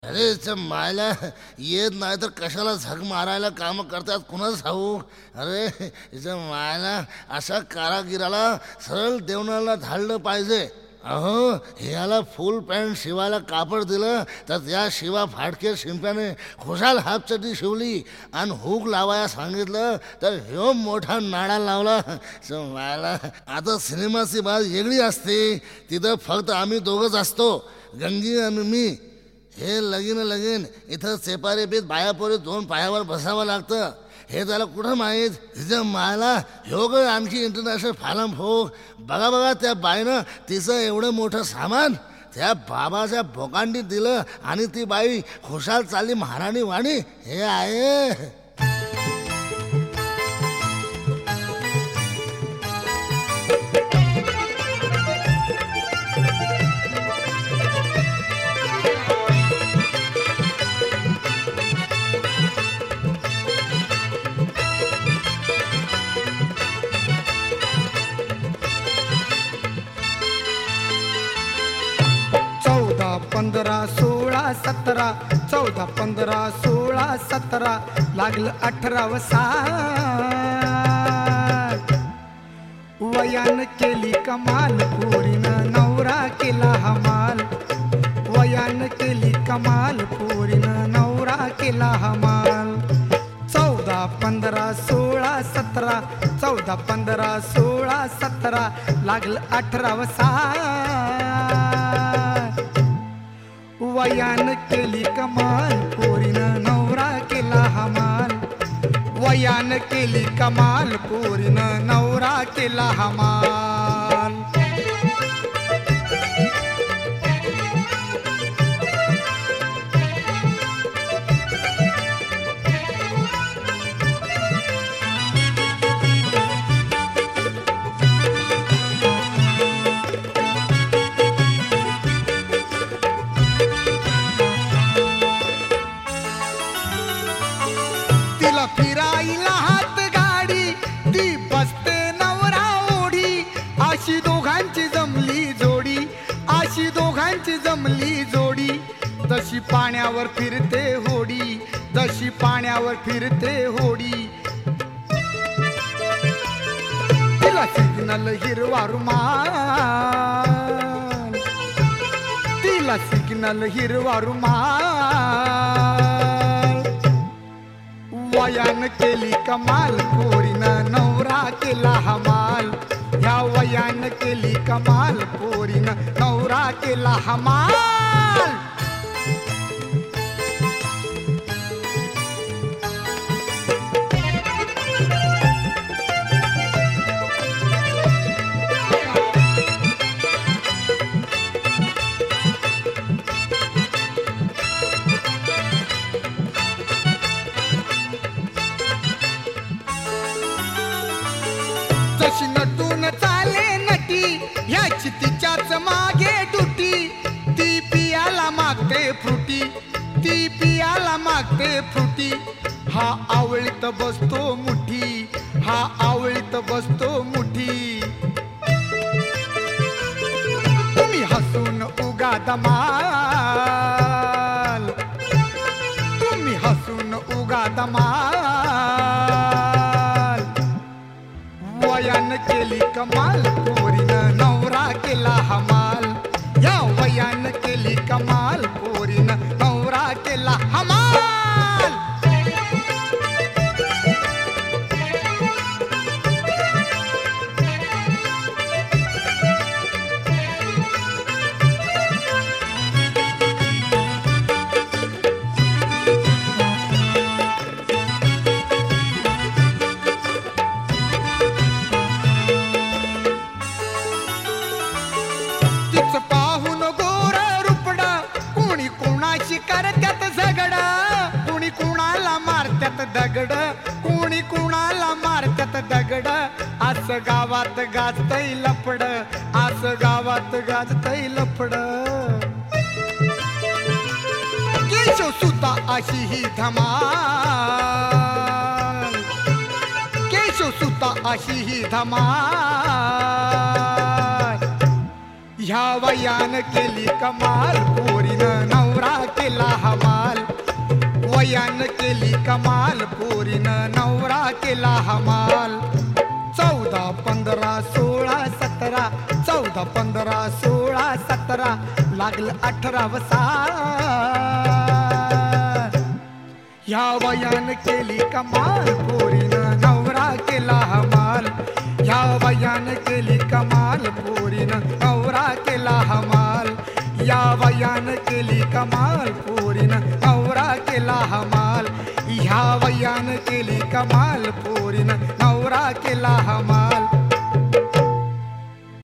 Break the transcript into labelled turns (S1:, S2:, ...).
S1: अरे मायला येत नाही तर कशाला झक मारायला काम करतात कुणाच ठाऊ. अरे हिच्या मायला अशा कारागिराला सरळ देवणाला धाडलं पाहिजे. अहो ह्याला फुल पॅन्ट शिवायला कापड दिलं तर त्या शिवा फाटके शिंप्याने खुशाल हाफचटी शिवली आणि हुक लावायला सांगितलं तर ह्यो मोठा नाडा लावला. मायला आता सिनेमाची बात वेगळी असते. तिथं फक्त आम्ही दोघंच असतो, गंगी आणि मी. हे लगीन इथं सेपारे पीत बायापोरी दोन पायावर बसावं लागतं. हे त्याला कुठं माहीत तिच्या मायला ह्यो ग आणखी इंटरनॅशनल फालम फोक. बघा त्या बाईनं तिचं एवढं मोठं सामान त्या बाबाच्या भोकांडीत दिलं आणि ती बाई खुशाल चालली महाराणी वाणी. हे आहे
S2: पंधरा 16 17 14 15 16 17 लागलं 18 साल. वयान केली कमाल पोरीनं नवरा केला हमाल. वयान केली कमाल पोरीनं नवरा केला हमाल. 14 15 16 17 14 15 16 17 लागलं 18 साल. वयान केली कमाल पोरीनं नवरा केला हमाल. वयान केली कमाल पोरीनं नवरा केला हमाल. फिरायला हात गाडी ती बसते नवरा ओढी. अशी दोघांची जमली जोडी, अशी दोघांची जमली जोडी. तशी पाण्यावर फिरते होडी, तशी पाण्यावर फिरते होडी. तिला सिग्नल हिरवा रुमाल, तिला सिग्नल हिरवा रुमाल. वयान केली कमाल पोरीनं नवरा केला हमाल. ह्या वयान केली कमाल पोरीनं नवरा केला हमाल. तशी नटून चाले नटी ह्याची तिच्याच मागे डुटी. ती पियाला मागते फ्रुटी, ती पियाला मागते फ्रुटी. हा आवळीत बसतो मुठी, हा आवळीत बसतो मुठी. तुम्ही हसून उगा दमाल, तुम्ही हसून उगा दमाल. वयान केली कमाल पोरीनं नवरा केला हमाल. या वयान केली कमाल पोरीनं नवरा केला हमाल. पाहून गोर रुपडा कुणी कुणाशी करत्यात झगड. कुणी कुणाला मारत्यात दगड, कुणी कुणाला मारत्यात दगड. असं गावात गाजतय लफड, असं गावात गाजतय लफड. केशव सुता अशी ही धमाल, केशव सुता अशी ही धमाल. ह्या वयान केली कमाल पोरीनं नवरा केला केला हमाल वयान केली कमाल पोरीनं नवरा केला हमाल 14, 15, 16, 17 14, 15, 16, 17 लागलं 18 साल ह्या वयान केली कमाल पोरीनं नवरा केला हमाल ह्या वयान केली कमाल पोरीनं नवरा केला हमाल या वयान केली कमाल पोरीनं नवरा केला हमाल ह्या वयान केली कमाल पोरीनं नवरा केला हमाल